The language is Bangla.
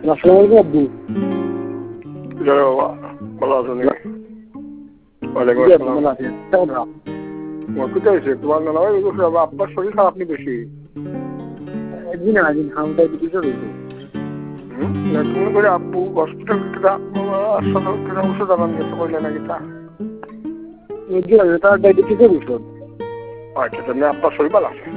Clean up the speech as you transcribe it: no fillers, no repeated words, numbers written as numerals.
আসসালামু আলাইকুম আব্বু। ভালো আছো নি? কোথায় হয়েছে তোমার নানা ভাই? আপনার শরীর খারাপ নি বেশি? তুমি করে আব্বু হসপিটাল ওষুধ আনান গেছে কইলে নাকি তা? তার ডায়াবেটিসের ওষুধ। আচ্ছা, আপনার শরীর ভালো আছে?